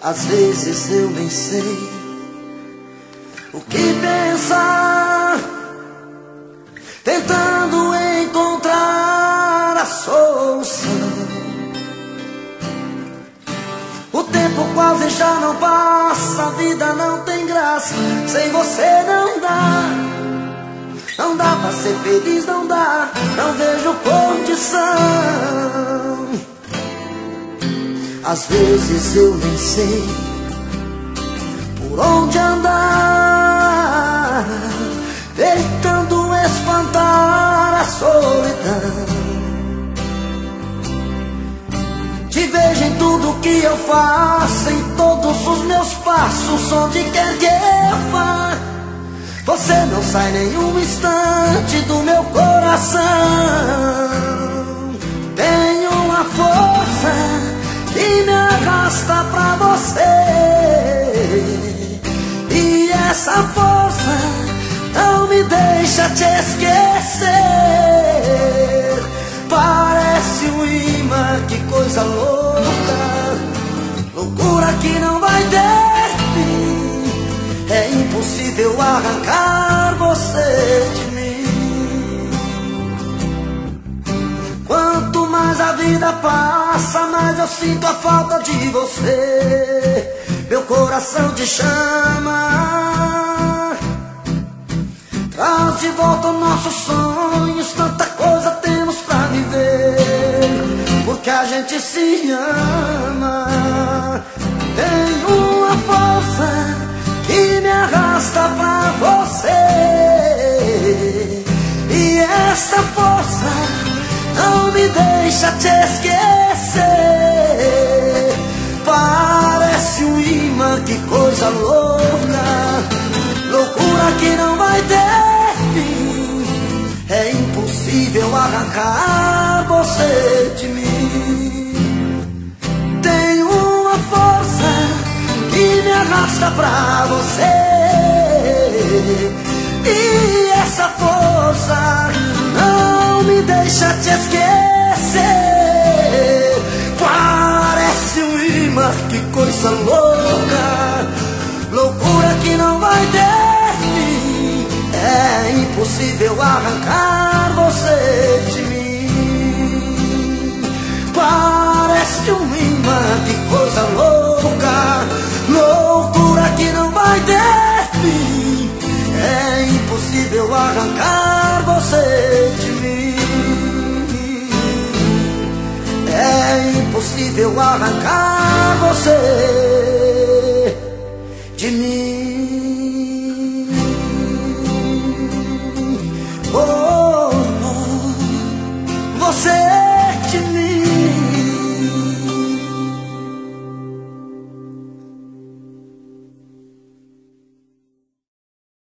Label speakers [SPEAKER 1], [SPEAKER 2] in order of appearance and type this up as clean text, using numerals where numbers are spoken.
[SPEAKER 1] Às vezes eu nem sei o que pensar, tentando encontrar a solução. O tempo quase já não passa, a vida não tem graça, sem você não dá. Não dá pra ser feliz, não dá, não vejo condição. Às vezes eu nem sei por onde andar, tentando espantar a solidão. Te vejo em tudo que eu faço, em todos os meus passos, onde quer que eu vá. Você não sai nenhum instante do meu coração. Tem uma força que me arrasta pra você, e essa força não me deixa te esquecer. Parece um imã, que coisa louca, loucura que não vai ter fim. É impossível arrancar você de mim. Quanto mais a vida passa, mais eu sinto a falta de você. Meu coração te chama, traz de volta nossos sonhos. Tanta coisa temos pra viver, porque a gente se ama. Tem uma força que me arrasta pra você, e essa força não me deixa te esquecer. Parece um imã, que coisa louca, loucura que não vai ter fim. É impossível arrancar você de mim. Tem uma força que me arrasta pra você, e essa força não me deixa te esquecer. Parece um imã, que coisa louca, loucura que não vai ter fim. É impossível arrancar você de mim. Parece um imã, que coisa louca, loucura que não vai ter fim. É impossível arrancar você de mim. É impossível arrancar você de mim.